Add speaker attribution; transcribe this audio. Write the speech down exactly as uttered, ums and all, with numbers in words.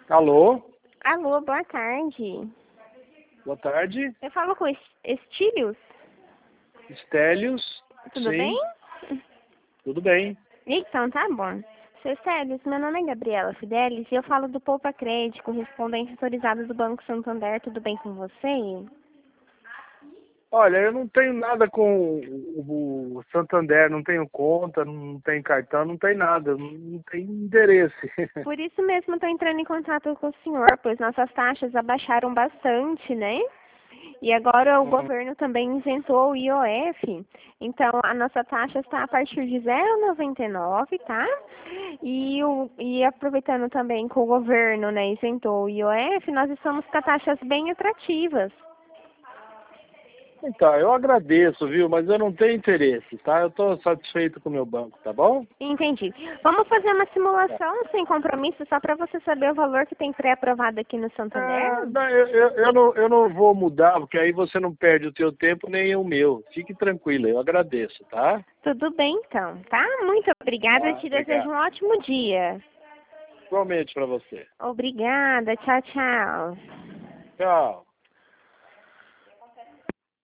Speaker 1: Alô?
Speaker 2: Alô, boa tarde.
Speaker 1: Boa tarde.
Speaker 2: Eu falo com Es- Estílios?
Speaker 1: Estélios?
Speaker 2: Tudo
Speaker 1: Sim.
Speaker 2: bem?
Speaker 1: Tudo bem.
Speaker 2: Então, tá bom. Seu Estélios, meu nome é Gabriela Fidelis e eu falo do Poupa Crédito, correspondente autorizado do Banco Santander. Tudo bem com você?
Speaker 1: Olha, eu não tenho nada com o o Santander, não tenho conta, não tenho cartão, não tenho nada, não tenho endereço.
Speaker 2: Por isso mesmo estou entrando em contato com o senhor, pois nossas taxas abaixaram bastante, né? E agora o
Speaker 1: Uhum.
Speaker 2: governo também isentou o I O F, então a nossa taxa está a partir de zero vírgula noventa e nove, tá? E, o, e aproveitando também que o governo, né, isentou o I O F, nós estamos com taxas bem atrativas.
Speaker 1: Então, eu agradeço, viu? Mas eu não tenho interesse, tá? Eu estou satisfeito com o meu banco, tá bom?
Speaker 2: Entendi. Vamos fazer uma simulação sem compromisso, só para você saber o valor que tem pré-aprovado aqui no Santander?
Speaker 1: Ah, não, eu, eu, eu não, eu não vou mudar, porque aí você não perde o teu tempo nem o meu. Fique tranquila, eu agradeço, tá?
Speaker 2: Tudo bem, então, tá? Muito obrigada,
Speaker 1: Tá,
Speaker 2: te desejo
Speaker 1: obrigado.
Speaker 2: um ótimo dia.
Speaker 1: Igualmente para você.
Speaker 2: Obrigada, tchau, tchau.
Speaker 1: Tchau.